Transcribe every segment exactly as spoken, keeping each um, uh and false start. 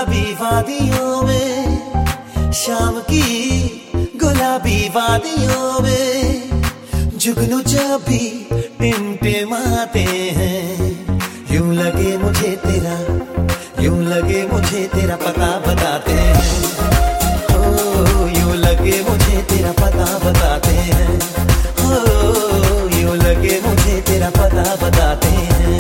गुलाबी वादियों में, शाम की गुलाबी वादियों में जुगनू जब भी टिमटिमाते हैं, यूं लगे मुझे तेरा, यूं लगे मुझे तेरा पता बताते हैं। ओ यूं लगे मुझे तेरा पता बताते हैं, ओ यूं लगे मुझे तेरा पता बताते हैं।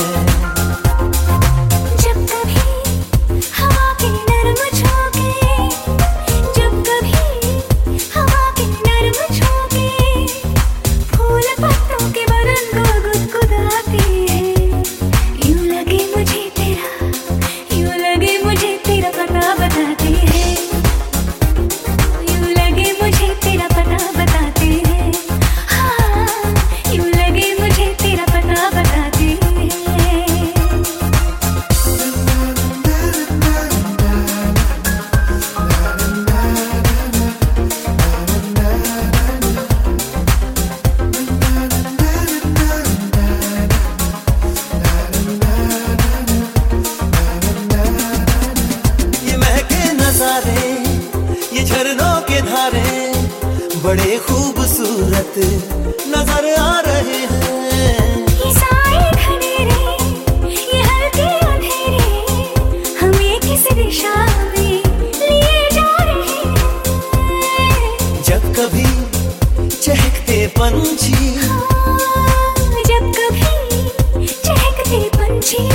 ये झरनों के धारे बड़े खूबसूरत नजर आ रहे हैं। ये साए घनेरे, ये हल्के अंधेरे हमें किस दिशा में लिए जा रहे हैं। जब कभी चहकते पंछी, जब कभी चहकते पंछी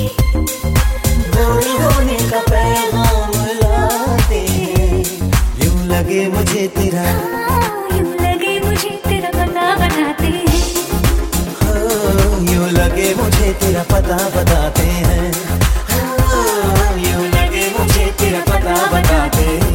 भोर होने का पैगाम लाते हैं, यूं लगे मुझे तेरा, यूं लगे मुझे तेरा पता बताते हैं। हाँ, यूं लगे मुझे तेरा पता बताते हैं, हाँ, यूं लगे मुझे तेरा पता बताते हैं।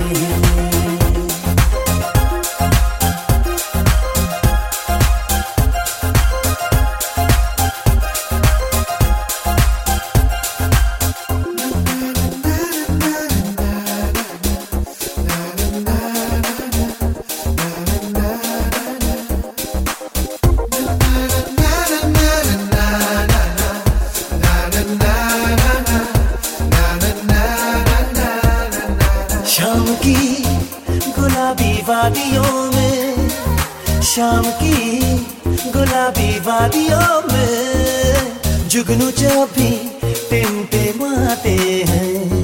शाम की गुलाबी वादियों में, शाम की गुलाबी वादियों में जुगनू जब भी टिमटिमाते हैं।